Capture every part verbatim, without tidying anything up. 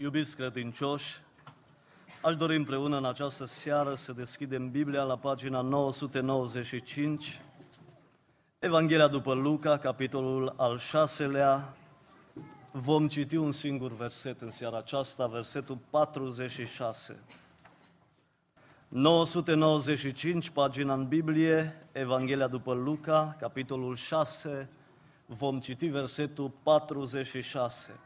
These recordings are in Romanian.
Iubiți credincioși, aș dori împreună în această seară să deschidem Biblia la pagina nouă sute nouăzeci și cinci, Evanghelia după Luca, capitolul al șaselea. Vom citi un singur verset în seara aceasta, versetul patruzeci și șase. nouă sute nouăzeci și cinci, pagina în Biblie, Evanghelia după Luca, capitolul șase, vom citi versetul patruzeci și șase.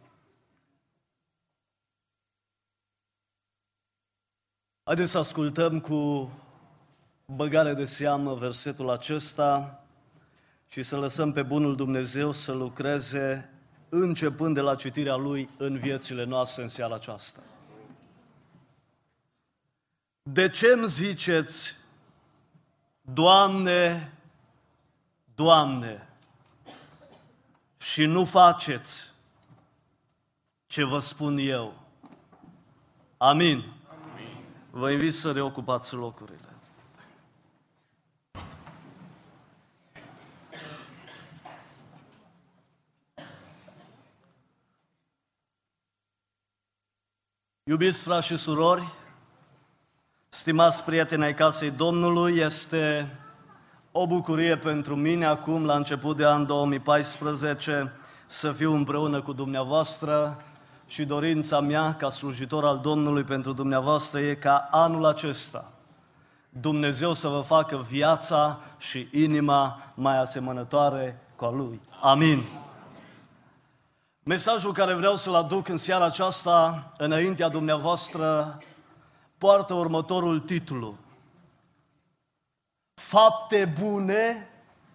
Haideți să ascultăm cu băgare de seamă versetul acesta și să lăsăm pe bunul Dumnezeu să lucreze începând de la citirea Lui în viețile noastre în seara aceasta. De ce îmi ziceți, Doamne, Doamne, și nu faceți ce vă spun eu? Amin. Vă invit să reocupați locurile. Iubiți frați și surori, stimați prieteni ai casei Domnului, este o bucurie pentru mine acum, la început de an două mii paisprezece, să fiu împreună cu dumneavoastră și dorința mea ca slujitor al Domnului pentru dumneavoastră e ca anul acesta Dumnezeu să vă facă viața și inima mai asemănătoare cu a Lui. Amin. Mesajul care vreau să-l aduc în seara aceasta înaintea dumneavoastră poartă următorul titlu: Fapte bune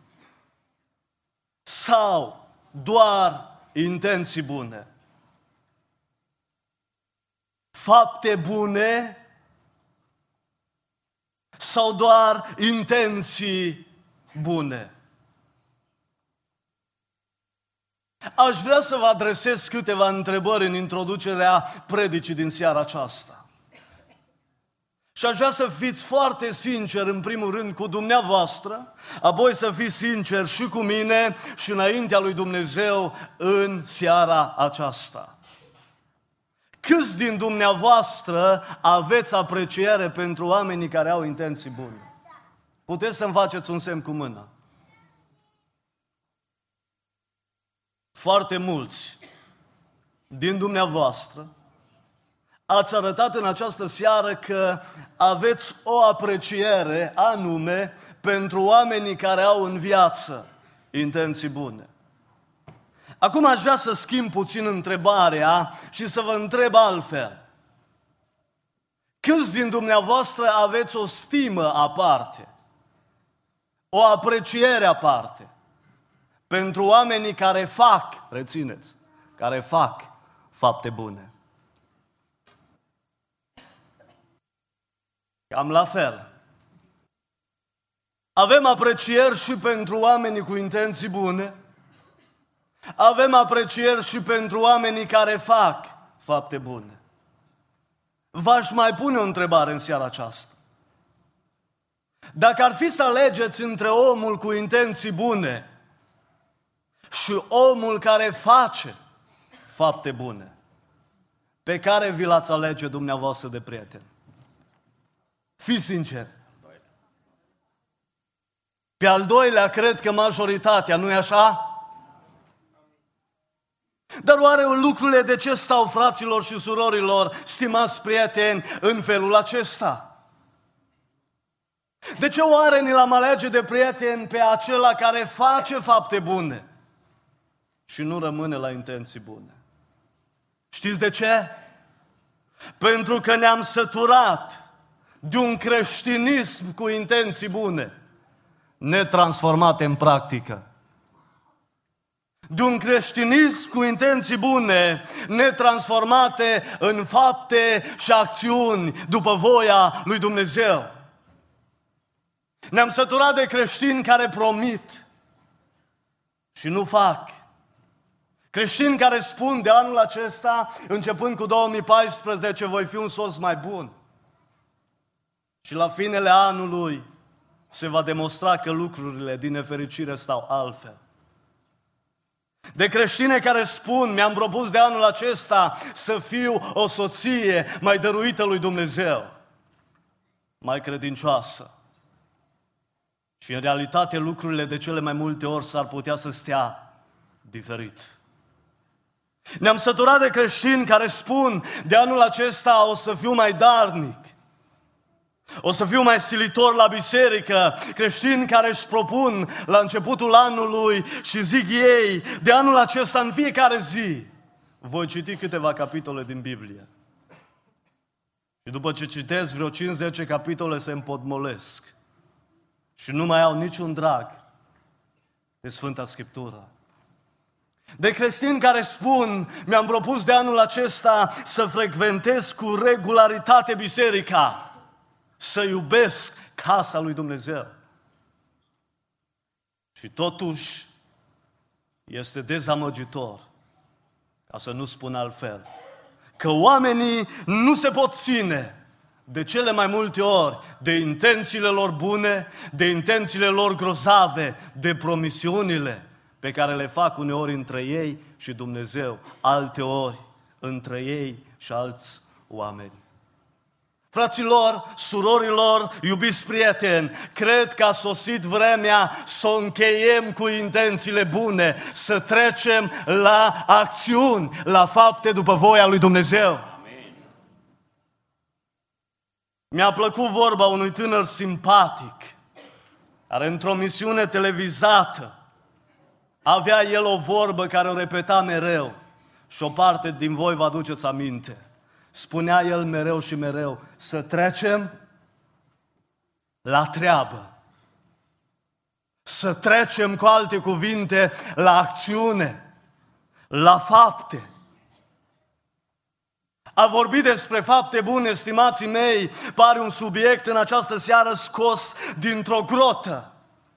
sau doar intenții bune? Fapte bune sau doar intenții bune? Aș vrea să vă adresez câteva întrebări în introducerea predicii din seara aceasta. Și aș vrea să fiți foarte sinceri, în primul rând, cu dumneavoastră, apoi să fiți sinceri și cu mine și înaintea lui Dumnezeu în seara aceasta. Câți din dumneavoastră aveți apreciere pentru oamenii care au intenții bune? Puteți să-mi faceți un semn cu mâna. Foarte mulți din dumneavoastră ați arătat în această seară că aveți o apreciere anume pentru oamenii care au în viață intenții bune. Acum aș vrea să schimb puțin întrebarea și să vă întreb altfel. Câți din dumneavoastră aveți o stimă aparte, o apreciere aparte pentru oamenii care fac, rețineți, care fac fapte bune? Cam la fel. Avem aprecieri și pentru oamenii cu intenții bune, avem aprecieri și pentru oamenii care fac fapte bune. V-aș mai pune o întrebare în seara aceasta. Dacă ar fi să alegeți între omul cu intenții bune și omul care face fapte bune, pe care vi l-ați alege dumneavoastră de prieten? Fiți sinceri. Pe al doilea cred că majoritatea, nu-i așa? Dar oare lucrurile de ce stau, fraților și surorilor, stimați prieteni, în felul acesta? De ce oare ni l-am alege de prieten pe acela care face fapte bune și nu rămâne la intenții bune? Știți de ce? Pentru că ne-am săturat de un creștinism cu intenții bune, netransformate în practică. De un creștinism cu intenții bune, netransformate în fapte și acțiuni după voia lui Dumnezeu. Ne-am săturat de creștini care promit și nu fac. Creștini care spun de anul acesta, începând cu două mii paisprezece, voi fi un soț mai bun. Și la finele anului se va demonstra că lucrurile din nefericire stau altfel. De creștine care spun, mi-am propus de anul acesta să fiu o soție mai dăruită lui Dumnezeu, mai credincioasă. Și în realitate lucrurile de cele mai multe ori s-ar putea să stea diferit. Ne-am săturat de creștini care spun, de anul acesta o să fiu mai darnic, o să fiu mai silitor la biserică, creștini care își propun la începutul anului și zic ei, de anul acesta în fiecare zi voi citi câteva capitole din Biblie. Și după ce citesc vreo cinci zece capitole se împotmolesc și nu mai au niciun drag de Sfânta Scriptură. De creștini care spun, mi-am propus de anul acesta să frecventez cu regularitate biserica, să iubesc casa lui Dumnezeu. Și totuși este dezamăgitor, ca să nu spun altfel, că oamenii nu se pot ține de cele mai multe ori de intențiile lor bune, de intențiile lor grozave, de promisiunile pe care le fac uneori între ei și Dumnezeu, alteori între ei și alți oameni. Fraților, surorilor, iubiți prieteni, cred că a sosit vremea să o încheiem cu intențiile bune, să trecem la acțiuni, la fapte după voia lui Dumnezeu. Amin. Mi-a plăcut vorba unui tânăr simpatic, care într-o misiune televizată avea el o vorbă care o repeta mereu și o parte din voi vă aduceți aminte. Spunea el mereu și mereu, să trecem la treabă. Să trecem, cu alte cuvinte, la acțiune, la fapte. A vorbi despre fapte bune, stimații mei, pare un subiect în această seară scos dintr-o grotă.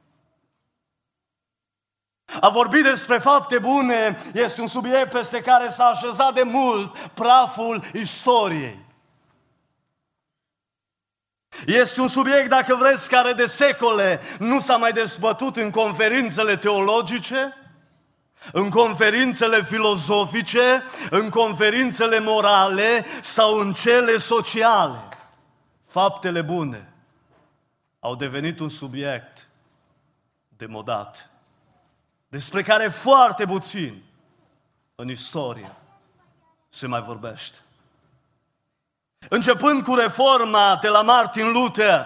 A vorbi despre fapte bune este un subiect peste care s-a așezat de mult praful istoriei. Este un subiect, dacă vreți, care de secole nu s-a mai dezbătut în conferințele teologice, în conferințele filozofice, în conferințele morale sau în cele sociale. Faptele bune au devenit un subiect demodat, despre care foarte puțin în istorie se mai vorbește. Începând cu reforma de la Martin Luther,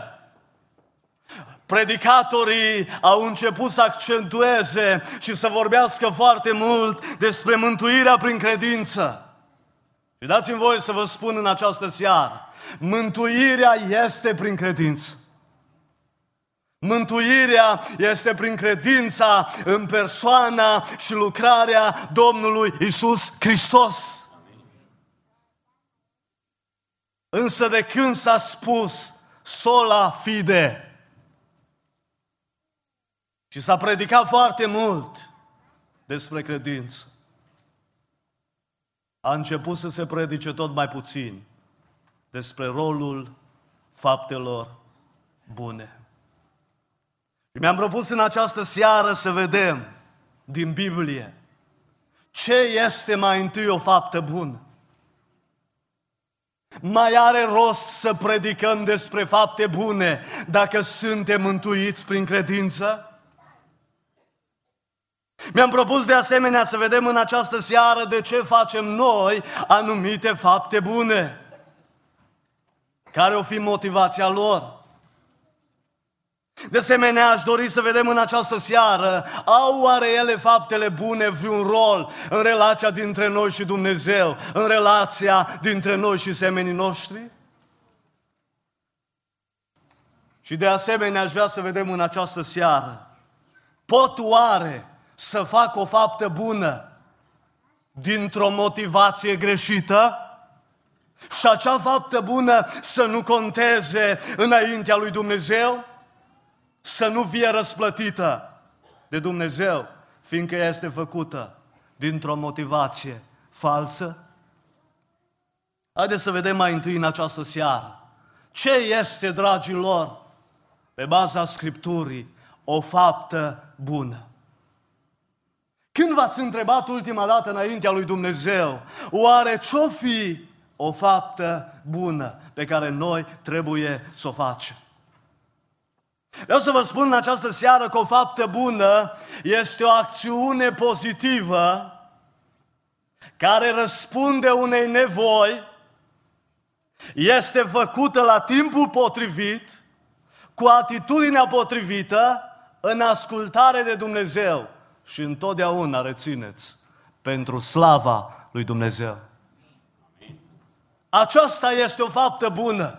predicatorii au început să accentueze și să vorbească foarte mult despre mântuirea prin credință. Și dați-mi voie să vă spun în această seară, mântuirea este prin credință. Mântuirea este prin credința în persoana și lucrarea Domnului Iisus Hristos. Însă de când s-a spus sola fide și s-a predicat foarte mult despre credință, a început să se predice tot mai puțin despre rolul faptelor bune. Și mi-am propus în această seară să vedem din Biblie ce este mai întâi o faptă bună. Mai are rost să predicăm despre fapte bune dacă suntem mântuiți prin credință? Mi-am propus de asemenea să vedem în această seară de ce facem noi anumite fapte bune. Care o fi motivația lor? De asemenea, aș dori să vedem în această seară, au oare ele faptele bune vreun rol în relația dintre noi și Dumnezeu, în relația dintre noi și semenii noștri? Și de asemenea, aș vrea să vedem în această seară, pot oare să fac o faptă bună dintr-o motivație greșită? Și acea faptă bună să nu conteze înaintea lui Dumnezeu? Să nu fie răsplătită de Dumnezeu, fiindcă ea este făcută dintr-o motivație falsă? Haideți să vedem mai întâi în această seară ce este, dragilor, pe baza Scripturii, o faptă bună. Când v-ați întrebat ultima dată înaintea lui Dumnezeu, oare ce-o fi o faptă bună pe care noi trebuie să o facem? Vreau să vă spun în această seară că o faptă bună este o acțiune pozitivă care răspunde unei nevoi, este făcută la timpul potrivit, cu atitudinea potrivită, în ascultare de Dumnezeu și întotdeauna, rețineți, pentru slava lui Dumnezeu. Aceasta este o faptă bună.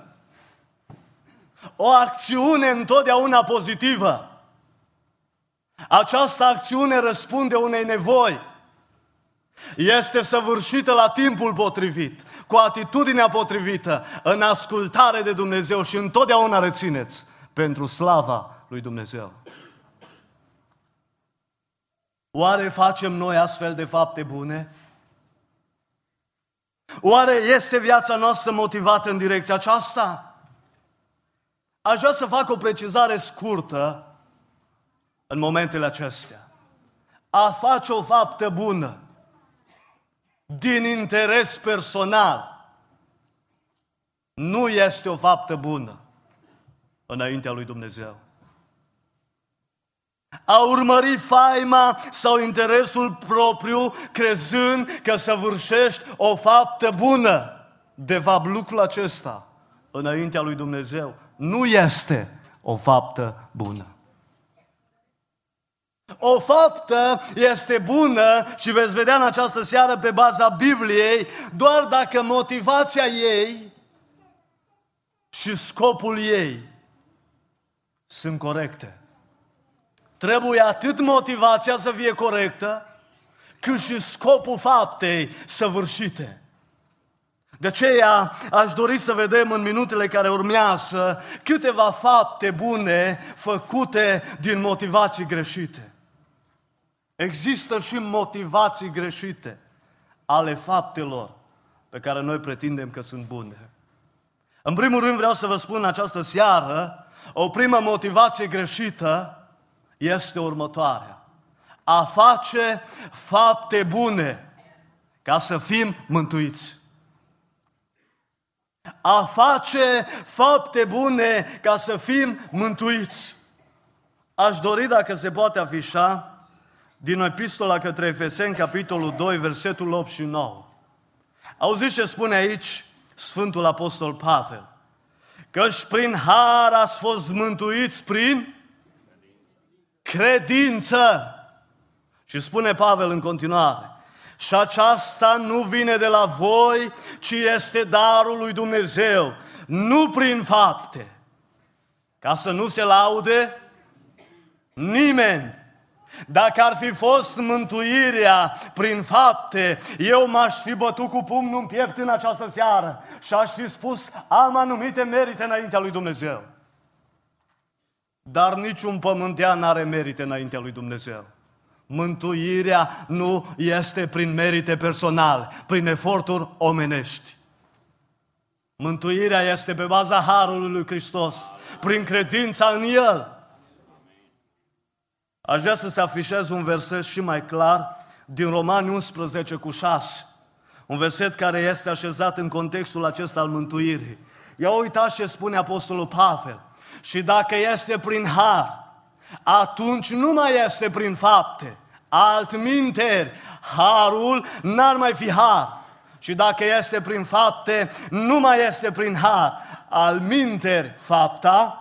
O acțiune întotdeauna pozitivă. Această acțiune răspunde unei nevoi. Este săvârșită la timpul potrivit, cu atitudinea potrivită, în ascultare de Dumnezeu și întotdeauna, rețineți, pentru slava lui Dumnezeu. Oare facem noi astfel de fapte bune? Oare este viața noastră motivată în direcția aceasta? Aș vrea să fac o precizare scurtă în momentele acestea. A face o faptă bună din interes personal nu este o faptă bună înaintea lui Dumnezeu. A urmări faima sau interesul propriu, crezând că săvârșești o faptă bună. De fapt, lucrul acesta, înaintea lui Dumnezeu, nu este o faptă bună. O faptă este bună și veți vedea în această seară pe baza Bibliei doar dacă motivația ei și scopul ei sunt corecte. Trebuie atât motivația să fie corectă, cât și scopul faptei săvârșite. De aceea aș dori să vedem în minutele care urmează câteva fapte bune făcute din motivații greșite. Există și motivații greșite ale faptelor pe care noi pretindem că sunt bune. În primul rând vreau să vă spun în această seară, o primă motivație greșită este următoarea: a face fapte bune ca să fim mântuiți. A face fapte bune ca să fim mântuiți. Aș dori, dacă se poate afișa, din Epistola către Efeseni, capitolul doi, versetul opt și nouă. Auziți ce spune aici Sfântul Apostol Pavel? Căci prin har ați fost mântuiți prin credință. Și spune Pavel în continuare: și aceasta nu vine de la voi, ci este darul lui Dumnezeu, nu prin fapte, ca să nu se laude nimeni. Dacă ar fi fost mântuirea prin fapte, eu m-aș fi bătut cu pumnul în piept în această seară și aș fi spus: am anumite merite înaintea lui Dumnezeu. Dar niciun pământean n-are merite înaintea lui Dumnezeu. Mântuirea nu este prin merite personale, prin eforturi omenești. Mântuirea este pe baza harului lui Hristos, prin credința în El. Aș vrea să se afișeze un verset și mai clar din Romani unsprezece cu șase. Un verset care este așezat în contextul acesta al mântuirii. Ia uitați ce spune Apostolul Pavel: și dacă este prin har, atunci nu mai este prin fapte. Altminteri, harul n-ar mai fi har. Și dacă este prin fapte, nu mai este prin har. Altminteri, fapta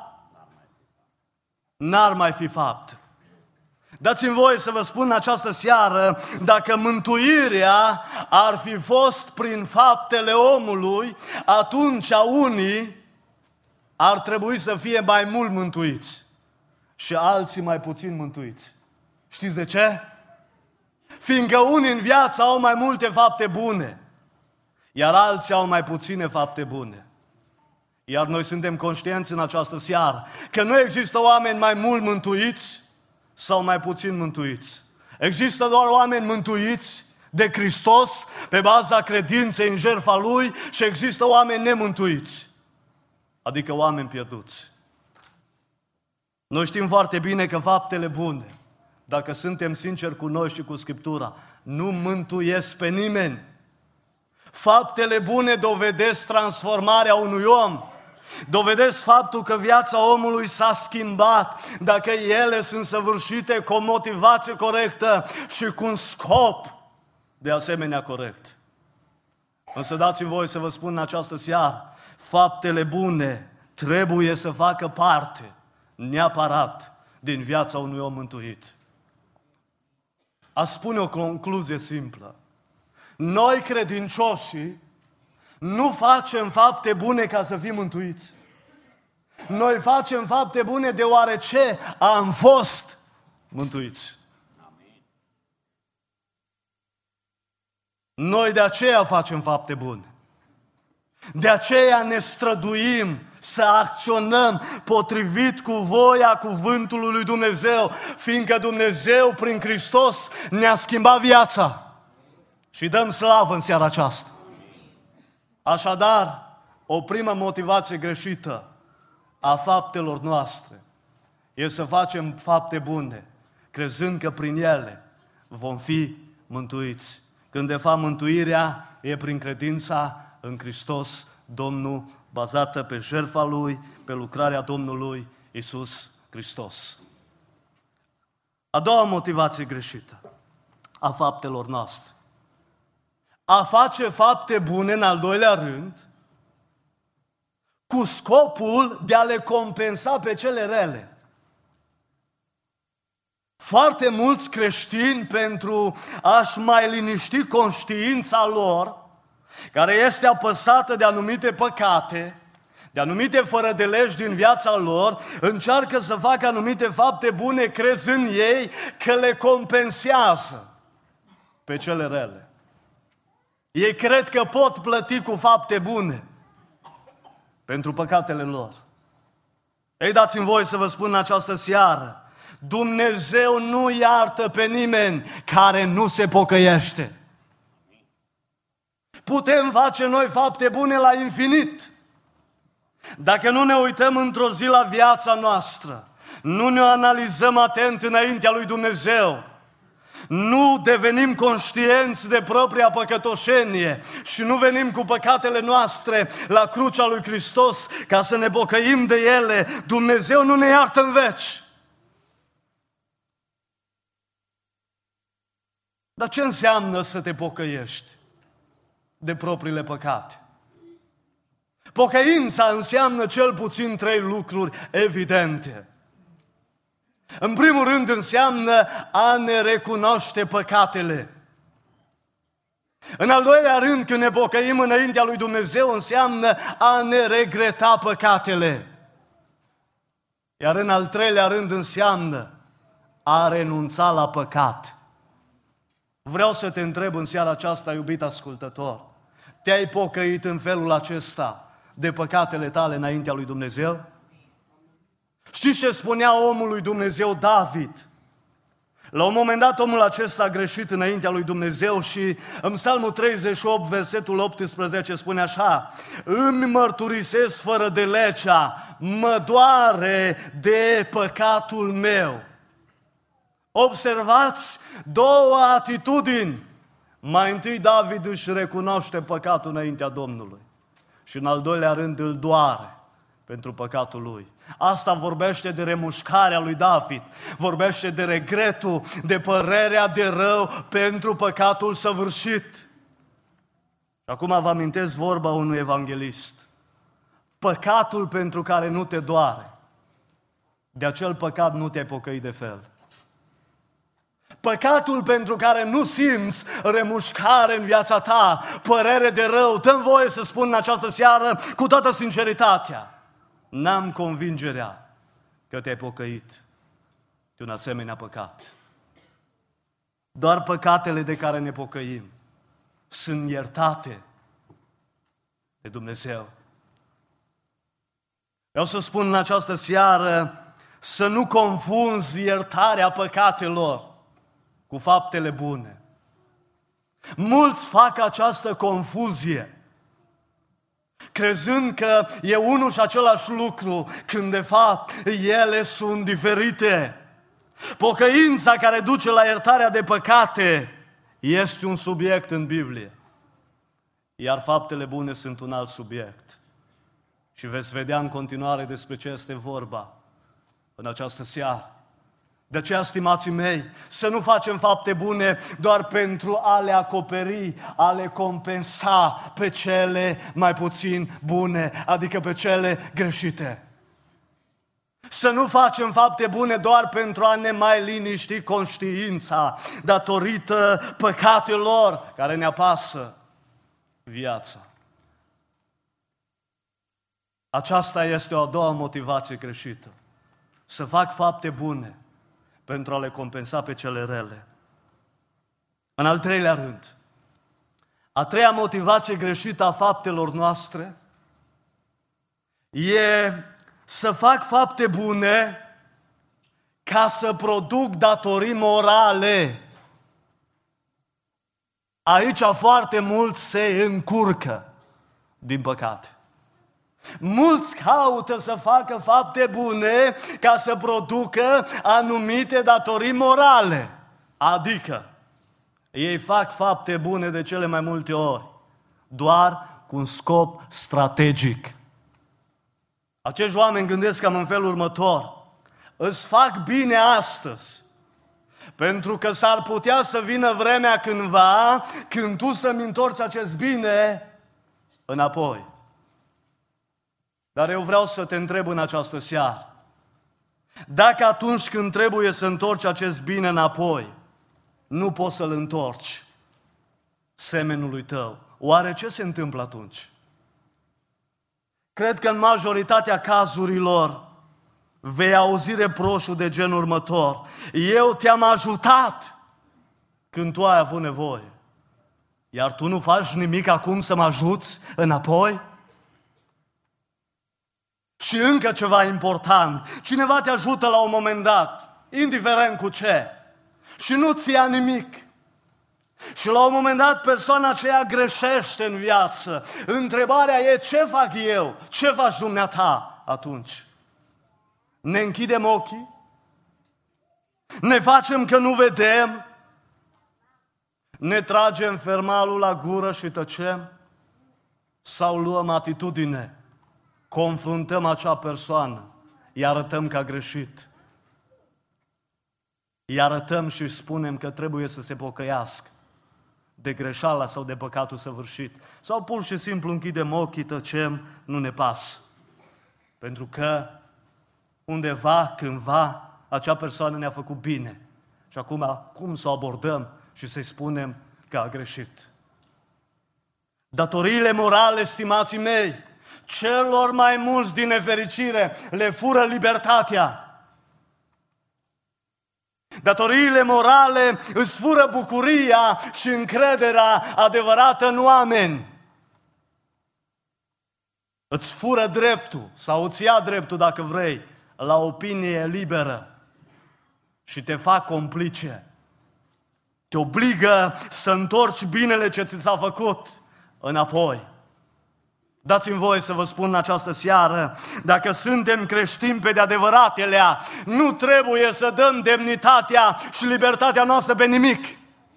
n-ar mai fi faptă. Dați-mi voie să vă spun în această seară, dacă mântuirea ar fi fost prin faptele omului, atunci unii ar trebui să fie mai mult mântuiți și alții mai puțin mântuiți. Știți de ce? Fiindcă unii în viață au mai multe fapte bune, iar alții au mai puține fapte bune. Iar noi suntem conștienți în această seară că nu există oameni mai mult mântuiți sau mai puțin mântuiți. Există doar oameni mântuiți de Hristos pe baza credinței în jertfa Lui și există oameni nemântuiți, adică oameni pierduți. Noi știm foarte bine că faptele bune dacă suntem sinceri cu noi și cu Scriptura, nu mântuiesc pe nimeni. Faptele bune dovedesc transformarea unui om. Dovedesc faptul că viața omului s-a schimbat dacă ele sunt săvârșite cu o motivație corectă și cu un scop de asemenea corect. Însă dați-mi voie să vă spun în această seară, faptele bune trebuie să facă parte neapărat din viața unui om mântuit. Aș spune o concluzie simplă. Noi, credincioșii, nu facem fapte bune ca să fim mântuiți. Noi facem fapte bune deoarece am fost mântuiți. Noi de aceea facem fapte bune. De aceea ne străduim să acționăm potrivit cu voia cuvântului lui Dumnezeu, fiindcă Dumnezeu prin Hristos ne-a schimbat viața. Și dăm slavă în seara aceasta. Așadar, o primă motivație greșită a faptelor noastre e să facem fapte bune, crezând că prin ele vom fi mântuiți. Când de fapt mântuirea e prin credința în Hristos, Domnul, bazată pe jertfa Lui, pe lucrarea Domnului Iisus Hristos. A doua motivație greșită a faptelor noastre. A face fapte bune, în al doilea rând, cu scopul de a le compensa pe cele rele. Foarte mulți creștini, pentru a-și mai liniști conștiința lor, care este apăsată de anumite păcate, de anumite fără de legi din viața lor, încearcă să facă anumite fapte bune, crezând ei că le compensează pe cele rele. Ei cred că pot plăti cu fapte bune pentru păcatele lor. Ei, dați-mi voie să vă spun în această seară, Dumnezeu nu iartă pe nimeni care nu se pocăiește. Putem face noi fapte bune la infinit. Dacă nu ne uităm într-o zi la viața noastră, nu ne analizăm atent înaintea lui Dumnezeu, nu devenim conștienți de propria păcătoșenie și nu venim cu păcatele noastre la crucea lui Hristos ca să ne pocăim de ele, Dumnezeu nu ne iartă în veci. Dar ce înseamnă să te pocăiești de propriile păcate? Pocăința înseamnă cel puțin trei lucruri evidente. În primul rând înseamnă a ne recunoaște păcatele. În al doilea rând, când ne pocăim înaintea lui Dumnezeu, înseamnă a ne regreta păcatele. Iar în al treilea rând înseamnă a renunța la păcat. Vreau să te întreb în seara aceasta, iubit ascultător, te-ai pocăit în felul acesta de păcatele tale înaintea lui Dumnezeu? Știți ce spunea omul lui Dumnezeu David? La un moment dat omul acesta a greșit înaintea lui Dumnezeu și în Psalmul treizeci și opt, versetul optsprezece spune așa: îmi mărturisesc fără de legea, mă doare de păcatul meu. Observați două atitudini. Mai întâi David își recunoaște păcatul înaintea Domnului și în al doilea rând îl doare pentru păcatul lui. Asta vorbește de remușcarea lui David, vorbește de regretul, de părerea de rău pentru păcatul săvârșit. Acum vă amintesc vorba unui evanghelist. Păcatul pentru care nu te doare, de acel păcat nu te-ai pocăit de fel. Păcatul pentru care nu simți remușcare în viața ta, părere de rău, dă-mi voie să spun în această seară cu toată sinceritatea, n-am convingerea că te-ai pocăit de un asemenea păcat. Doar păcatele de care ne pocăim sunt iertate de Dumnezeu. Vreau să spun în această seară să nu confunzi iertarea păcatelor cu faptele bune. Mulți fac această confuzie, crezând că e unul și același lucru, când de fapt ele sunt diferite. Pocăința care duce la iertarea de păcate este un subiect în Biblie. Iar faptele bune sunt un alt subiect. Și veți vedea în continuare despre ce este vorba în această seară. De aceea, stimații mei, să nu facem fapte bune doar pentru a le acoperi, a le compensa pe cele mai puțin bune, adică pe cele greșite. Să nu facem fapte bune doar pentru a ne mai liniști conștiința datorită păcatelor care ne apasă viața. Aceasta este o a doua motivație greșită. Să fac fapte bune pentru a le compensa pe cele rele. În al treilea rând, a treia motivație greșită a faptelor noastre e să fac fapte bune ca să produc datorii morale. Aici foarte mulți se încurcă, din păcate. Mulți caută să facă fapte bune ca să producă anumite datorii morale. Adică, ei fac fapte bune de cele mai multe ori, doar cu un scop strategic. Acești oameni gândesc cam în felul următor: îți fac bine astăzi, pentru că s-ar putea să vină vremea cândva când tu să-mi întorci acest bine înapoi. Dar eu vreau să te întreb în această seară, dacă atunci când trebuie să întorci acest bine înapoi, nu poți să-l întorci semenului tău, oare ce se întâmplă atunci? Cred că în majoritatea cazurilor vei auzi reproșul de genul următor: eu te-am ajutat când tu ai avut nevoie, iar tu nu faci nimic acum să mă ajuți înapoi? Și încă ceva important: cineva te ajută la un moment dat, indiferent cu ce, și nu-ți ia nimic. Și la un moment dat persoana aceea greșește în viață. Întrebarea e: ce fac eu? Ce faci dumneata atunci? Ne închidem ochii? Ne facem că nu vedem? Ne tragem fermalul la gură și tăcem? Sau luăm atitudine? Confruntăm acea persoană, îi arătăm că a greșit, îi arătăm și spunem că trebuie să se pocăiască de greșeala sau de păcatul săvârșit. Sau pur și simplu închidem ochii, tăcem, nu ne pasă. Pentru că undeva, cândva, acea persoană ne-a făcut bine. Și acum, cum să o abordăm și să-i spunem că a greșit? Datoriile morale, stimații mei, celor mai mulți din nefericire le fură libertatea. Datoriile morale îți fură bucuria și încrederea adevărată în oameni. Îți fură dreptul, sau îți ia dreptul, dacă vrei, la opinie liberă și te fac complice. Te obligă să întorci binele ce ți s-a făcut înapoi. Dați-mi voie să vă spun în această seară, dacă suntem creștini pe de-adevăratelea, nu trebuie să dăm demnitatea și libertatea noastră pe nimic.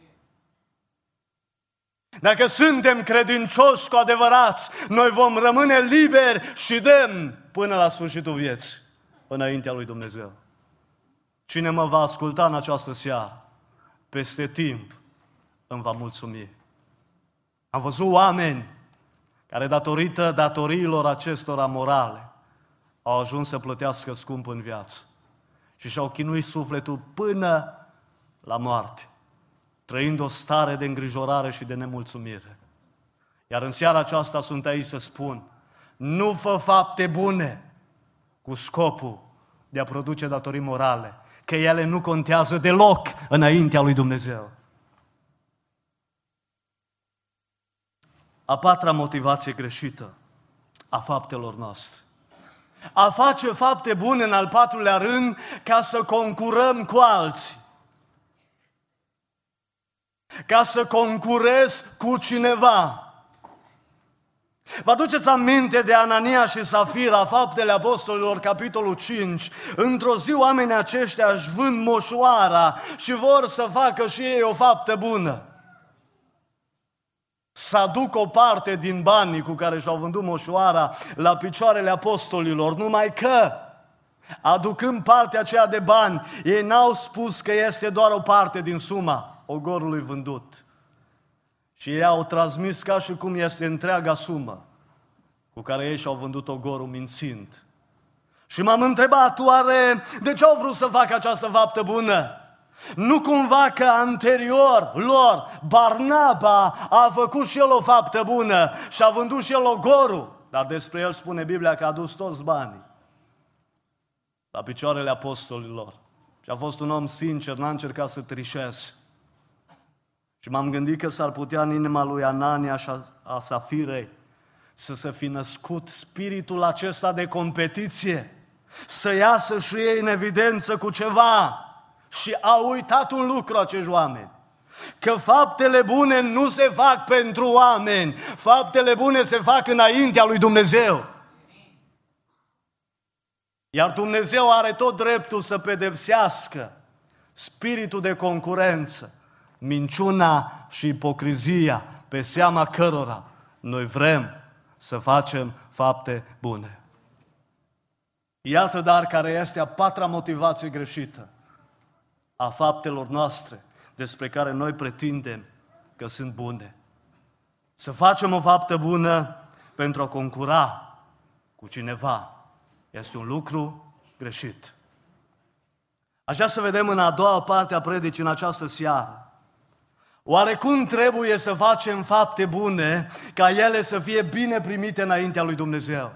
Dacă suntem credincioși cu adevărați, noi vom rămâne liberi și demni până la sfârșitul vieții, înaintea lui Dumnezeu. Cine mă va asculta în această seară, peste timp îmi va mulțumi. Am văzut oameni care datorită datoriilor acestora morale au ajuns să plătească scump în viață și și-au chinuit sufletul până la moarte, trăind o stare de îngrijorare și de nemulțumire. Iar în seara aceasta sunt aici să spun: nu fă fapte bune cu scopul de a produce datorii morale, că ele nu contează deloc înaintea lui Dumnezeu. A patra motivație greșită a faptelor noastre. A face fapte bune, în al patrulea rând, ca să concurăm cu alții. Ca să concurezi cu cineva. Vă aduceți aminte de Anania și Safira, Faptele Apostolilor, capitolul cinci. Într-o zi oamenii aceștia își vând moșoara și vor să facă și ei o faptă bună. Să aduc o parte din banii cu care și-au vândut moșoara la picioarele apostolilor, numai că, aducând partea aceea de bani, ei n-au spus că este doar o parte din suma ogorului vândut. Și ei au transmis ca și cum este întreaga sumă cu care ei și-au vândut ogorul mințind. Și m-am întrebat, oare de ce au vrut să facă această faptă bună? Nu cumva că anterior lor Barnaba a făcut și el o faptă bună și a vândut și el ogorul, dar despre el spune Biblia că a dus toți banii la picioarele apostolilor. Și a fost un om sincer, n-a încercat să trișeze. Și m-am gândit că s-ar putea în inima lui Anania și a Safirei să se fi născut spiritul acesta de competiție, să iasă și ei în evidență cu ceva. Și au uitat un lucru acești oameni, că faptele bune nu se fac pentru oameni, faptele bune se fac înaintea lui Dumnezeu. Iar Dumnezeu are tot dreptul să pedepsească spiritul de concurență, minciuna și ipocrizia, pe seama cărora noi vrem să facem fapte bune. Iată dar care este a patra motivație greșită a faptelor noastre, despre care noi pretindem că sunt bune. Să facem o faptă bună pentru a concura cu cineva este un lucru greșit. Aș vrea să vedem în a doua parte a predicii în această seară. Oare cum trebuie să facem fapte bune ca ele să fie bine primite înaintea lui Dumnezeu?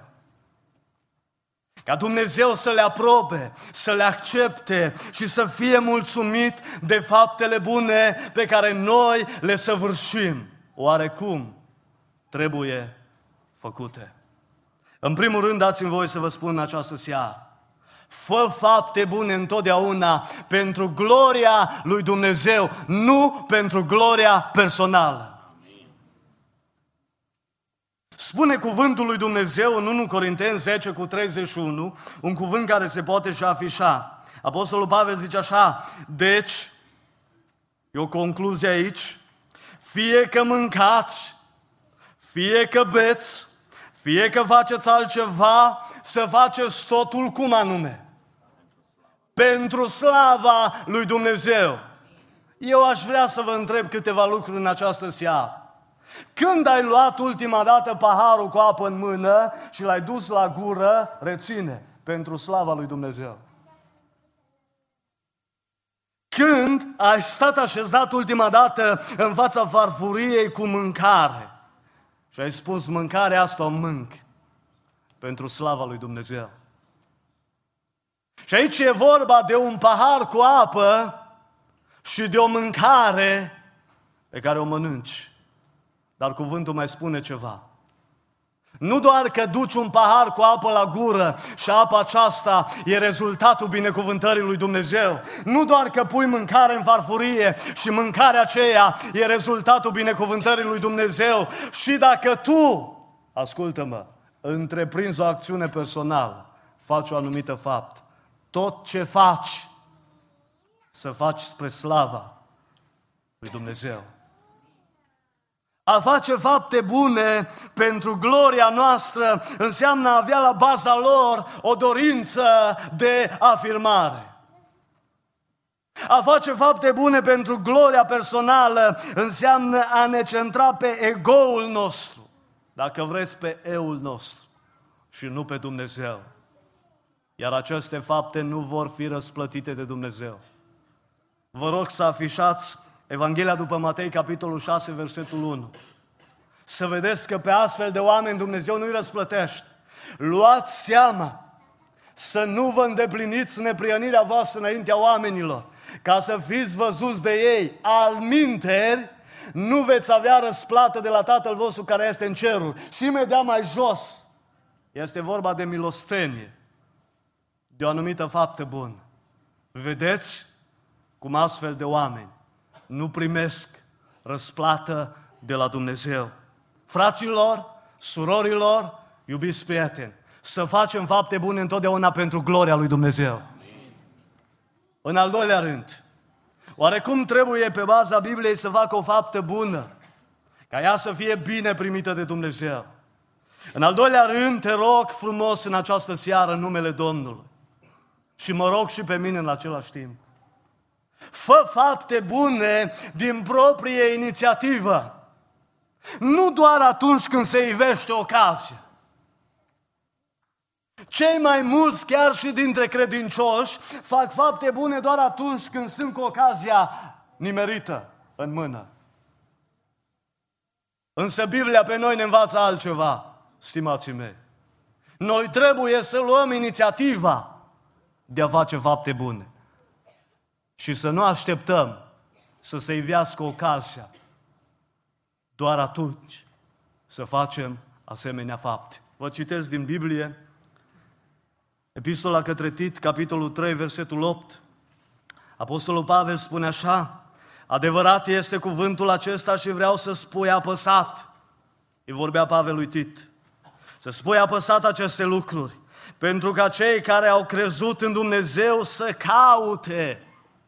Ca Dumnezeu să le aprobe, să le accepte și să fie mulțumit de faptele bune pe care noi le săvârșim. Oare cum trebuie făcute? În primul rând, dați-mi voie să vă spun în această seară: fă fapte bune întotdeauna pentru gloria lui Dumnezeu, nu pentru gloria personală. Spune cuvântul lui Dumnezeu în întâi Corinteni zece cu treizeci și unu, un cuvânt care se poate și afișa. Apostolul Pavel zice așa: deci, e o concluzie aici, fie că mâncați, fie că beți, fie că faceți altceva, să faceți totul cum anume? Pentru slava lui Dumnezeu. Eu aș vrea să vă întreb câteva lucruri în această seară. Când ai luat ultima dată paharul cu apă în mână și l-ai dus la gură, reține, pentru slava lui Dumnezeu? Când ai stat așezat ultima dată în fața farfuriei cu mâncare și ai spus, mâncarea asta o mânc pentru slava lui Dumnezeu? Și aici e vorba de un pahar cu apă și de o mâncare pe care o mănânci. Dar cuvântul mai spune ceva. Nu doar că duci un pahar cu apă la gură și apa aceasta e rezultatul binecuvântării lui Dumnezeu. Nu doar că pui mâncare în farfurie și mâncarea aceea e rezultatul binecuvântării lui Dumnezeu. Și dacă tu, ascultă-mă, întreprinzi o acțiune personală, faci o anumită faptă, tot ce faci, să faci spre slava lui Dumnezeu. A face fapte bune pentru gloria noastră înseamnă a avea la baza lor o dorință de afirmare. A face fapte bune pentru gloria personală înseamnă a ne centra pe ego-ul nostru, dacă vreți pe eu-ul nostru, și nu pe Dumnezeu. Iar aceste fapte nu vor fi răsplătite de Dumnezeu. Vă rog să afișați Evanghelia după Matei, capitolul șase, versetul unu. Să vedeți că pe astfel de oameni Dumnezeu nu îi răsplătește. Luați seama să nu vă îndepliniți neprionirea voastră înaintea oamenilor, ca să fiți văzuți de ei. Alminteri, nu veți avea răsplată de la Tatăl vostru care este în cerul. Și imediat mai jos este vorba de milostenie, de o anumită faptă bună. Vedeți cum astfel de oameni nu primesc răsplată de la Dumnezeu. Fraților, Surorilor, iubiți prieteni, să facem fapte bune întotdeauna pentru gloria lui Dumnezeu. În al doilea rând, oarecum trebuie pe baza Bibliei să facă o faptă bună, ca ea să fie bine primită de Dumnezeu. În al doilea rând, te rog frumos în această seară în numele Domnului și mă rog și pe mine în același timp. Fă fapte bune din proprie inițiativă, nu doar atunci când se ivește ocazia. Cei mai mulți, chiar și dintre credincioși, fac fapte bune doar atunci când sunt cu ocazia nimerită în mână. Însă Biblia pe noi ne învață altceva, stimații mei. Noi trebuie să luăm inițiativa de a face fapte bune și să nu așteptăm să se ivească ocazia doar atunci să facem asemenea fapte. Vă citesc din Biblie, Epistola către Tit, capitolul trei, versetul opt. Apostolul Pavel spune așa: adevărat este cuvântul acesta și vreau să spui apăsat. Îi vorbea Pavel lui Tit. Să spui apăsat aceste lucruri, pentru ca cei care au crezut în Dumnezeu să caute.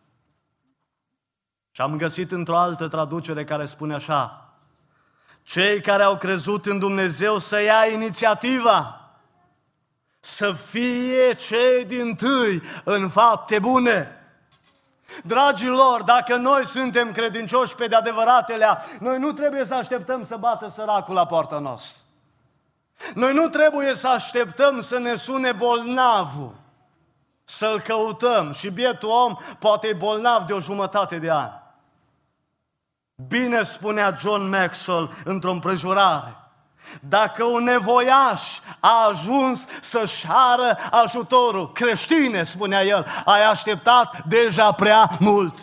Și am găsit într-o altă traducere care spune așa: cei care au crezut în Dumnezeu să ia inițiativa, să fie cei dintâi în fapte bune. Dragilor, dacă noi suntem credincioși pe de-adevăratelea, noi nu trebuie să așteptăm să bată săracul la poarta noastră. Noi nu trebuie să așteptăm să ne sune bolnavul, să-l căutăm și bietul om poate e bolnav de o jumătate de ani. Bine spunea John Maxwell într-o împrejurare: dacă un nevoiaș a ajuns să-și ară ajutorul, creștine, spunea el, ai așteptat deja prea mult.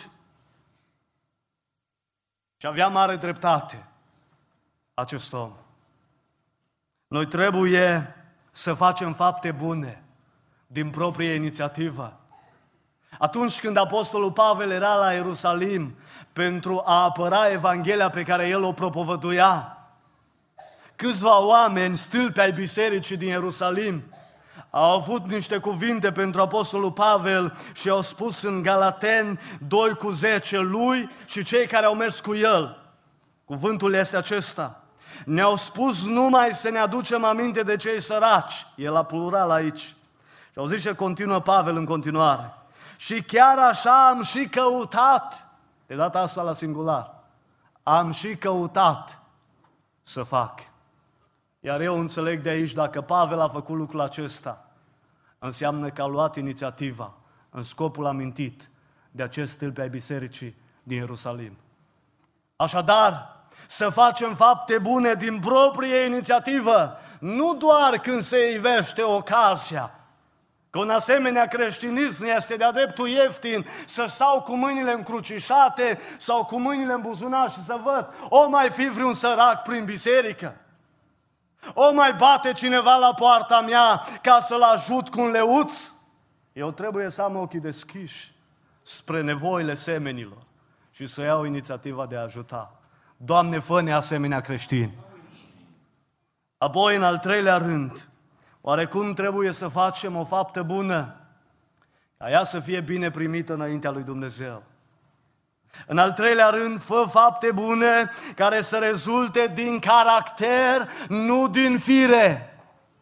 Și avea mare dreptate acest om. Noi trebuie să facem fapte bune din proprie inițiativă. Atunci când apostolul Pavel era la Ierusalim pentru a apăra Evanghelia pe care el o propovăduia, câțiva oameni stâlpi ai bisericii din Ierusalim au avut niște cuvinte pentru apostolul Pavel și au spus în Galateni doi cu zece lui și cei care au mers cu el. Cuvântul este acesta: ne-au spus numai să ne aducem aminte de cei săraci. E la plural aici. Și au zis, continuă Pavel în continuare: și chiar așa am și căutat, de data asta la singular, am și căutat să fac. Iar eu înțeleg de aici, dacă Pavel a făcut lucrul acesta, înseamnă că a luat inițiativa în scopul amintit de acest stâlpi ai bisericii din Ierusalim. Așadar, să facem fapte bune din proprie inițiativă, nu doar când se ivește ocazia. Că un asemenea creștinism este de-a dreptul ieftin să stau cu mâinile încrucișate sau cu mâinile în buzunar și să văd, o mai fi vreun sărac prin biserică? O mai bate cineva la poarta mea ca să-l ajut cu un leuț? Eu trebuie să am ochii deschiși spre nevoile semenilor și să iau inițiativa de a ajuta. Doamne, fă-ne asemenea creștini. Apoi, în al treilea rând, oarecum trebuie să facem o faptă bună, ca ea să fie bine primită înaintea lui Dumnezeu. În al treilea rând, fă fapte bune care să rezulte din caracter, nu din fire.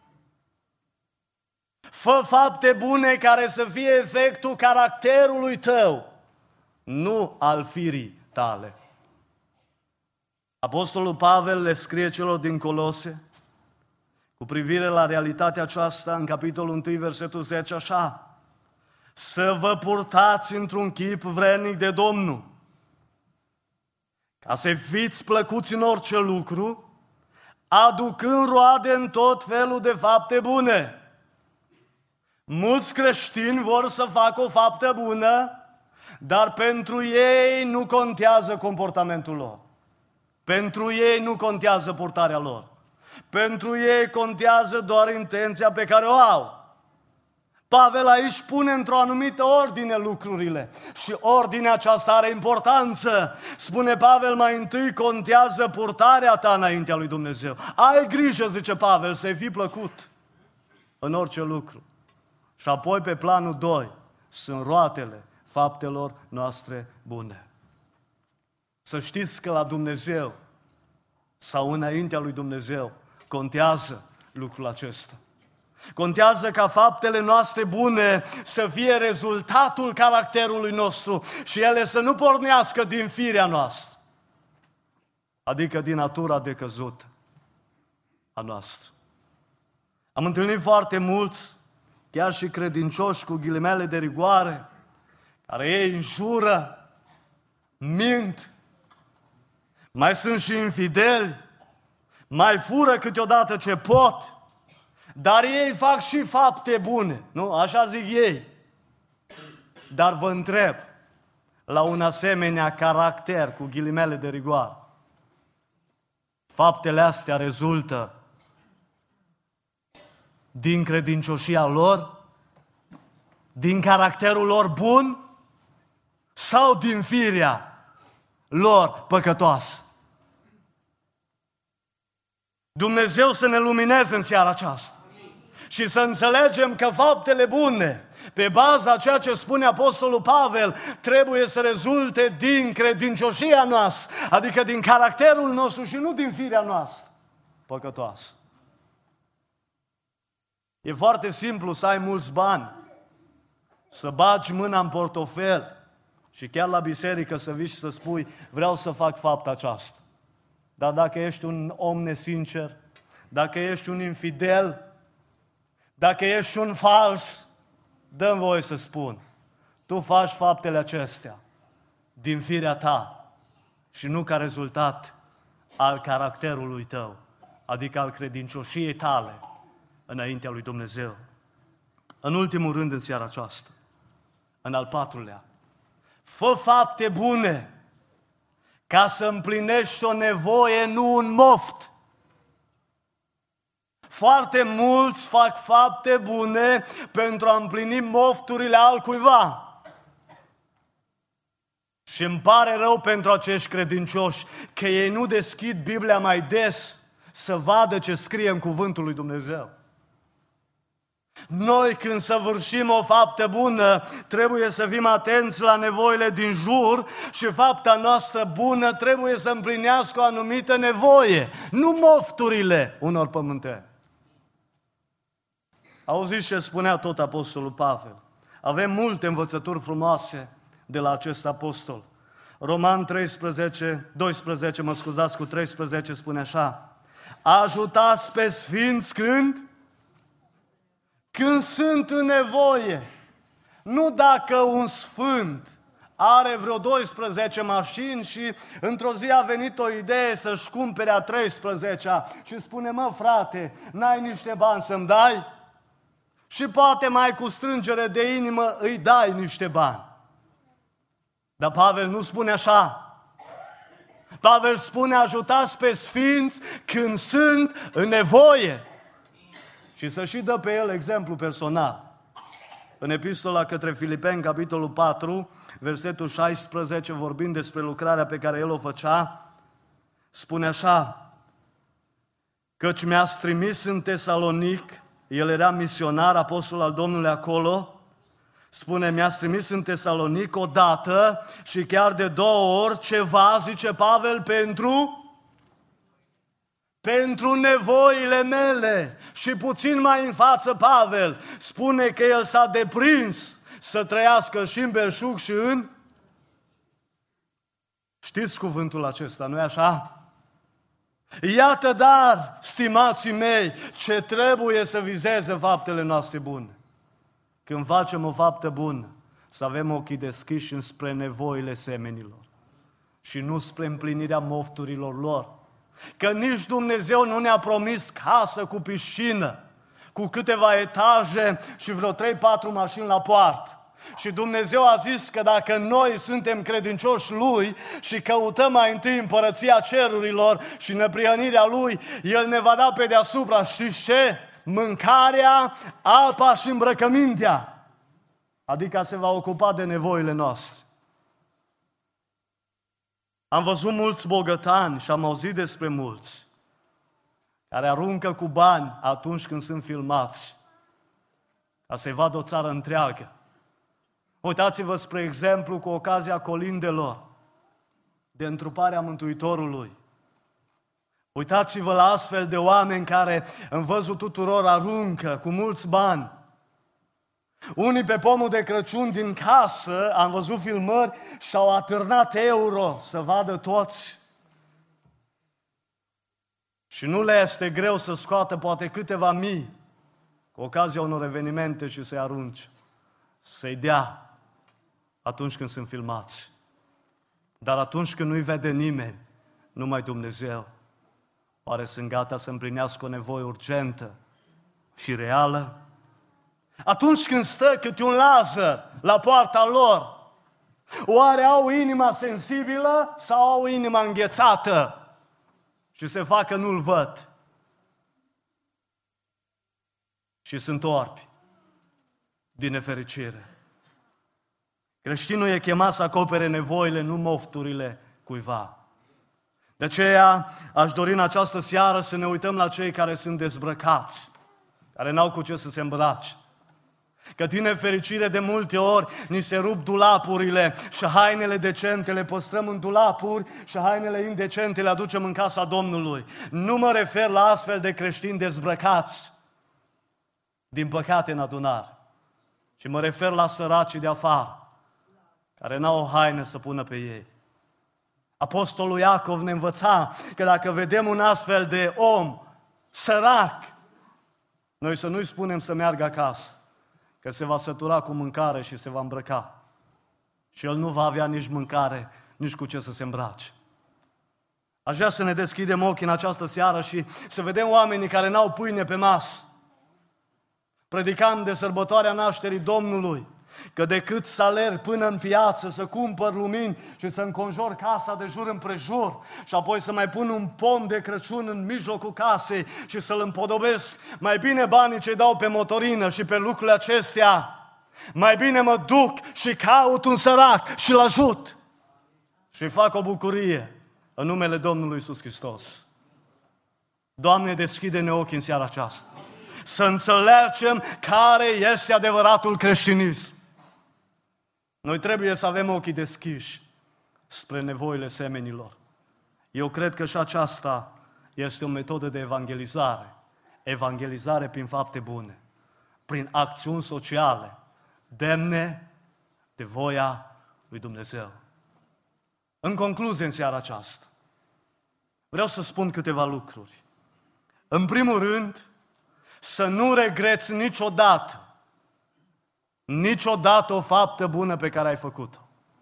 Fă fapte bune care să fie efectul caracterului tău, nu al firii tale. Apostolul Pavel le scrie celor din Colose cu privire la realitatea aceasta în capitolul unu, versetul zece, așa: să vă purtați într-un chip vrednic de Domnul, ca să fiți plăcuți în orice lucru, aducând roade în tot felul de fapte bune. Mulți creștini vor să facă o faptă bună, dar pentru ei nu contează comportamentul lor. Pentru ei nu contează purtarea lor. Pentru ei contează doar intenția pe care o au. Pavel aici pune într-o anumită ordine lucrurile și ordinea aceasta are importanță. Spune Pavel, mai întâi contează purtarea ta înaintea lui Dumnezeu. Ai grijă, zice Pavel, să-i fii plăcut în orice lucru. Și apoi pe planul doi sunt roatele faptelor noastre bune. Să știți că la Dumnezeu sau înaintea lui Dumnezeu contează lucrul acesta. Contează ca faptele noastre bune să fie rezultatul caracterului nostru și ele să nu pornească din firea noastră, adică din natura decăzută a noastră. Am întâlnit foarte mulți, chiar și credincioși cu ghilimele de rigoare, care ei înjură, mint, mai sunt și infideli, mai fură câteodată ce pot, dar ei fac și fapte bune, nu? Așa zic ei. Dar vă întreb, la un asemenea caracter, cu ghilimele de rigoare, faptele astea rezultă din credincioșia lor, din caracterul lor bun sau din firea lor păcătoasă? Dumnezeu să ne lumineze în seara aceasta și să înțelegem că faptele bune, pe baza a ceea ce spune Apostolul Pavel, trebuie să rezulte din credincioșia noastră, adică din caracterul nostru și nu din firea noastră păcătoasă. E foarte simplu să ai mulți bani, să bagi mâna în portofel și chiar la biserică să vii și să spui, vreau să fac fapta aceasta. Dar dacă ești un om nesincer, dacă ești un infidel, dacă ești un fals, dă-mi voie să spun, tu faci faptele acestea din firea ta și nu ca rezultat al caracterului tău, adică al credincioșiei tale înaintea lui Dumnezeu. În ultimul rând în seara aceasta, în al patrulea, fă fapte bune ca să împlinești o nevoie, nu un moft. Foarte mulți fac fapte bune pentru a împlini mofturile altcuiva. Și îmi pare rău pentru acești credincioși că ei nu deschid Biblia mai des să vadă ce scrie în cuvântul lui Dumnezeu. Noi când săvârșim o faptă bună, trebuie să fim atenți la nevoile din jur și fapta noastră bună trebuie să împlinească o anumită nevoie, nu mofturile unor pământeni. Auziți ce spunea tot Apostolul Pavel? Avem multe învățături frumoase de la acest apostol. Roman treisprezece, doisprezece, mă scuzați, cu treisprezece spune așa: ajutați pe sfinți când? Când sunt în nevoie. Nu dacă un sfânt are vreo doisprezece mașini și într-o zi a venit o idee să-și cumpere a treisprezecea și spune, mă frate, n-ai niște bani să-mi dai? Și poate mai cu strângere de inimă îi dai niște bani. Dar Pavel nu spune așa. Pavel spune, ajutați pe sfinți când sunt în nevoie. Și să și dă pe el exemplu personal. În epistola către Filipeni, capitolul patru, versetul șaisprezece, vorbind despre lucrarea pe care el o făcea, spune așa: căci mi-ați trimis în Tesalonic, el era misionar, apostol al Domnului acolo, spune, mi-ați trimis în Tesalonic odată și chiar de două ori ceva, zice Pavel, pentru... pentru nevoile mele. Și puțin mai în față Pavel spune că el s-a deprins să trăiască și în belșug și în... Știți cuvântul acesta, nu-i așa? Iată dar, stimații mei, ce trebuie să vizeze faptele noastre bune. Când facem o faptă bună, să avem ochii deschiși înspre nevoile semenilor și nu spre împlinirea mofturilor lor. Că nici Dumnezeu nu ne-a promis casă cu piscină, cu câteva etaje și vreo trei patru mașini la poartă. Și Dumnezeu a zis că dacă noi suntem credincioși Lui și căutăm mai întâi împărăția cerurilor și neprihănirea Lui, El ne va da pe deasupra. Știți ce? mâncarea, apa și îmbrăcămintea. Adică se va ocupa de nevoile noastre. Am văzut mulți bogătani și am auzit despre mulți care aruncă cu bani atunci când sunt filmați, ca să-i vadă o țară întreagă. Uitați-vă, spre exemplu, cu ocazia colindelor de întruparea Mântuitorului. Uitați-vă la astfel de oameni care, în văzul tuturor, aruncă cu mulți bani. Unii pe pomul de Crăciun din casă, am văzut filmări, și-au atârnat euro să vadă toți. Și nu le este greu să scoată poate câteva mii cu ocazia unor evenimente și să-i arunce, să-i dea atunci când sunt filmați. Dar atunci când nu-i vede nimeni, numai Dumnezeu, oare sunt gata să împlinească o nevoie urgentă și reală? Atunci când stă câte un Lazar la poarta lor, oare au inima sensibilă sau au inima înghețată și se fac că nu-l văd? Și sunt orbi din nefericire. Creștinul e chemat să acopere nevoile, nu mofturile cuiva. De aceea aș dori în această seară să ne uităm la cei care sunt dezbrăcați, care n-au cu ce să se îmbrace. Că din nefericire de multe ori ni se rup dulapurile și hainele decente le păstrăm în dulapuri și hainele indecente le aducem în casa Domnului. Nu mă refer la astfel de creștini dezbrăcați, din păcate, în adunare, ci mă refer la săracii de afară, care n-au o haină să pună pe ei. Apostolul Iacov ne învăța că dacă vedem un astfel de om sărac, noi să nu-i spunem să meargă acasă, că se va sătura cu mâncare și se va îmbrăca. Și el nu va avea nici mâncare, nici cu ce să se îmbrace. Aș vrea să ne deschidem ochii în această seară și să vedem oamenii care n-au pâine pe masă. Predicam de sărbătoarea nașterii Domnului, că decât să alerg până în piață, să cumpăr lumini și să înconjor casa de jur împrejur și apoi să mai pun un pom de Crăciun în mijlocul casei și să-l împodobesc, mai bine banii ce dau pe motorină și pe lucrurile acestea, mai bine mă duc și caut un sărac și-l ajut și fac o bucurie în numele Domnului Iisus Hristos. Doamne, deschide-ne ochii în seara aceasta, să înțelegem care este adevăratul creștinism. Noi trebuie să avem ochii deschiși spre nevoile semenilor. Eu cred că și aceasta este o metodă de evangelizare. Evangelizare prin fapte bune, prin acțiuni sociale, demne de voia lui Dumnezeu. În concluzie, în seara aceasta, vreau să spun câteva lucruri. În primul rând, să nu regreți niciodată, niciodată o faptă bună pe care ai făcut-o.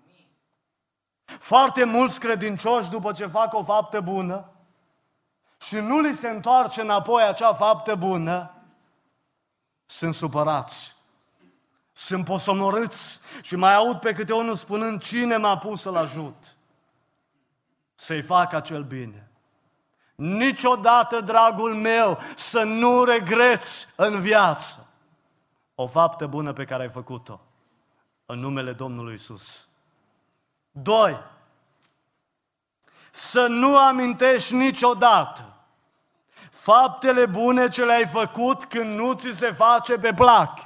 Foarte mulți credincioși, după ce fac o faptă bună și nu li se întoarce înapoi acea faptă bună, sunt supărați, sunt posomorâți și mai aud pe câte unul spunând: cine m-a pus să-l ajut să-i fac acel bine? Niciodată, dragul meu, să nu regreți în viață o faptă bună pe care ai făcut-o în numele Domnului Iisus. Doi, să nu amintești niciodată faptele bune ce le-ai făcut când nu ți se face pe plac.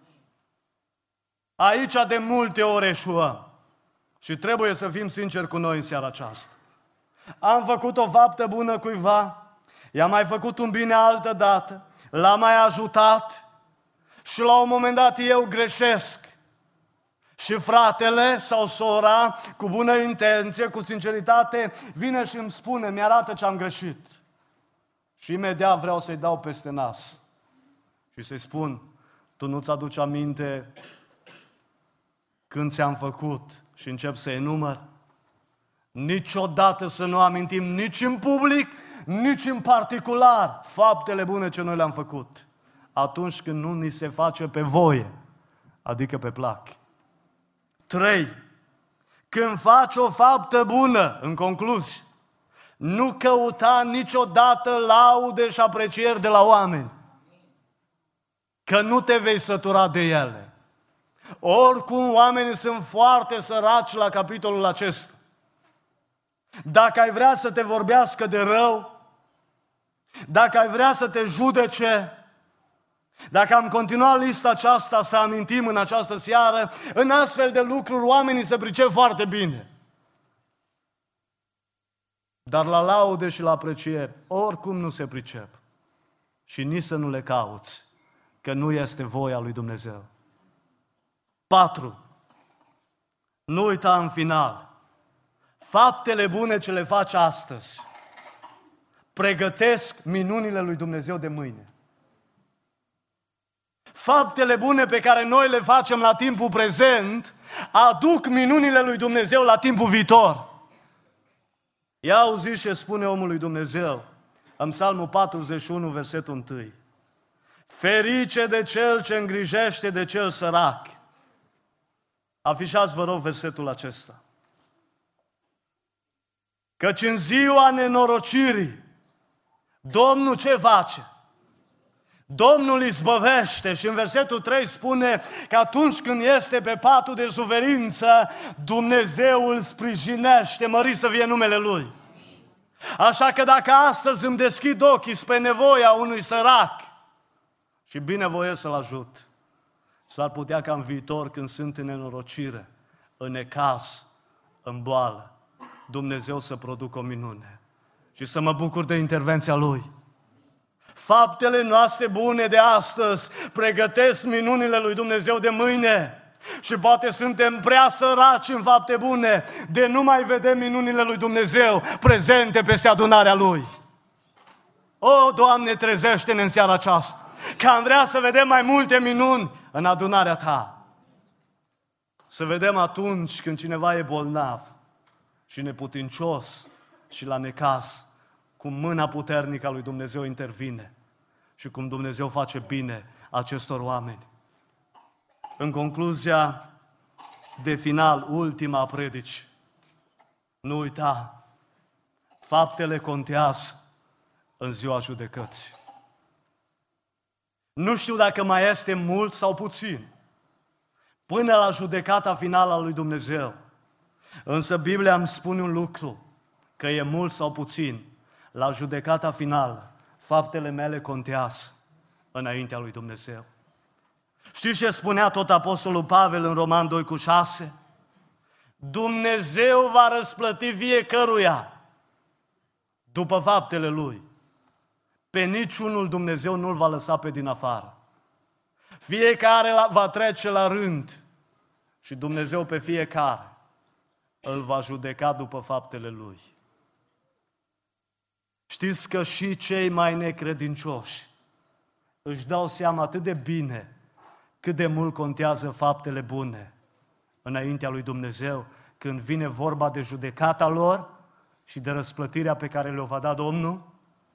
Aici de multe ori eșuăm și trebuie să fim sinceri cu noi în seara aceasta. Am făcut o faptă bună cuiva, i-am mai făcut un bine altă dată, l-am mai ajutat și la un moment dat eu greșesc. Și fratele sau sora, cu bună intenție, cu sinceritate, vine și îmi spune, mi-arată ce am greșit. Și imediat vreau să-i dau peste nas și să-i spun: tu nu-ți aduci aminte când ți-am făcut? Și încep să enumăr. Niciodată să nu amintim nici în public, nici în particular faptele bune ce noi le-am făcut atunci când nu ni se face pe voie, adică pe plac. Trei. Când faci o faptă bună, în concluzie, nu căuta niciodată laude și aprecieri de la oameni. că nu te vei sătura de ele. Oricum, oamenii sunt foarte săraci la capitolul acesta. Dacă ai vrea să te vorbească de rău, dacă ai vrea să te judece, dacă am continuat lista aceasta să amintim în această seară, în astfel de lucruri oamenii se pricep foarte bine. Dar la laude și la aprecieri, oricum nu se pricep. Și nici să nu le cauți, că nu este voia lui Dumnezeu. Patru. Nu uita în final. Faptele bune ce le faci astăzi pregătesc minunile lui Dumnezeu de mâine. Faptele bune pe care noi le facem la timpul prezent aduc minunile lui Dumnezeu la timpul viitor. Ia auziți ce spune omul lui Dumnezeu în Psalmul patruzeci și unu, versetul unu. Ferice de cel ce îngrijește de cel sărac. Afișați, vă rog, versetul acesta. Căci în ziua nenorocirii, Domnul ce face? Domnul izbăvește și în versetul trei spune că atunci când este pe patul de suferință, Dumnezeu îl sprijinește, mărit să fie numele Lui. Așa că dacă astăzi îmi deschid ochii spre nevoia unui sărac și binevoie să-l ajut, s-ar putea ca în viitor, când sunt în nenorocire, în necaz, în boală, Dumnezeu să producă o minune și să mă bucur de intervenția Lui. Faptele noastre bune de astăzi pregătesc minunile lui Dumnezeu de mâine. Și poate suntem prea săraci în fapte bune de nu mai vedem minunile lui Dumnezeu prezente peste adunarea Lui. O, Doamne, trezește-ne în seara aceasta, că am vrea să vedem mai multe minuni în adunarea Ta. Să vedem atunci când cineva e bolnav și neputincios și la necaz, cum mâna puternică a lui Dumnezeu intervine și cum Dumnezeu face bine acestor oameni. În concluzia de final, ultima predici, nu uita, faptele contează în ziua judecății. Nu știu dacă mai este mult sau puțin până la judecata finală a lui Dumnezeu, însă Biblia îmi spune un lucru, că e mult sau puțin, la judecata finală, faptele mele contează înaintea lui Dumnezeu. Știți ce spunea tot apostolul Pavel în Roman doi cu șase? Dumnezeu va răsplăti fiecăruia după faptele lui. Pe niciunul Dumnezeu nu-l va lăsa pe din afară. Fiecare va trece la rând și Dumnezeu pe fiecare îl va judeca după faptele lui. Știți că și cei mai necredincioși își dau seama atât de bine cât de mult contează faptele bune înaintea lui Dumnezeu când vine vorba de judecata lor și de răsplătirea pe care le-o va da Domnul?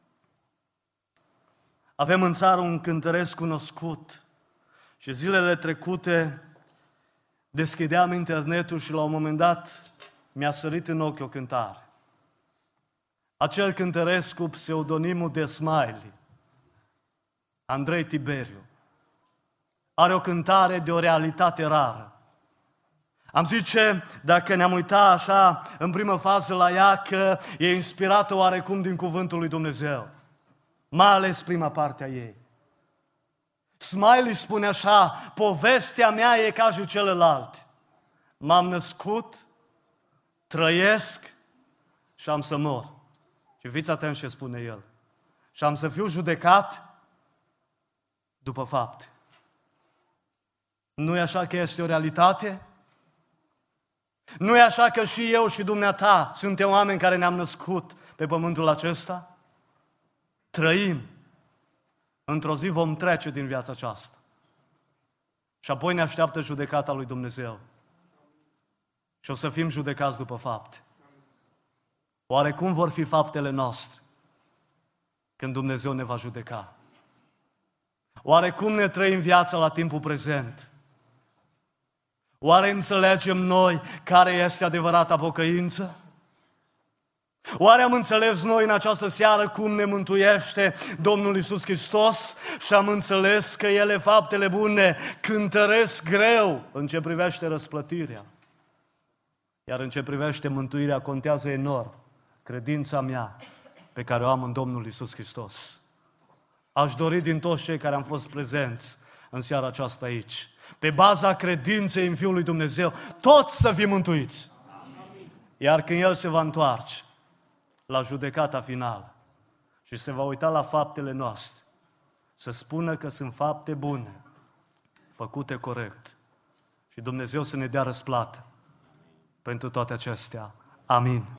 Avem în țară un cântăresc cunoscut și zilele trecute deschideam internetul și la un moment dat mi-a sărit în ochi o cântare. Acel cântăresc cu pseudonimul de Smiley, Andrei Tiberiu, are o cântare de o realitate rară. Am zice, dacă ne-am uitat așa în primă fază la ea, că e inspirată oarecum din cuvântul lui Dumnezeu, mai ales prima parte a ei. Smiley spune așa, povestea mea e ca și celălalt. M-am născut, trăiesc și am să mor. Și fiți atenți ce spune el. Și am să fiu judecat după fapte. Nu e așa că este o realitate? Nu e așa că și eu și dumneata suntem oameni care ne-am născut pe pământul acesta? Trăim. Într-o zi vom trece din viața aceasta. Și apoi ne așteaptă judecata lui Dumnezeu. Și o să fim judecați după fapte. Oare cum vor fi faptele noastre când Dumnezeu ne va judeca? Oare cum ne trăim viața la timpul prezent? Oare înțelegem noi care este adevărata pocăință? Oare am înțeles noi în această seară cum ne mântuiește Domnul Iisus Hristos și am înțeles că Ele, faptele bune, cântăresc greu în ce privește răsplătirea. Iar în ce privește mântuirea contează enorm credința mea pe care o am în Domnul Iisus Hristos. Aș dori din toți cei care am fost prezenți în seara aceasta aici, pe baza credinței în Fiul lui Dumnezeu, toți să fim mântuiți. Iar când El se va întoarce la judecata finală și se va uita la faptele noastre, să spună că sunt fapte bune, făcute corect, și Dumnezeu să ne dea răsplată pentru toate acestea. Amin.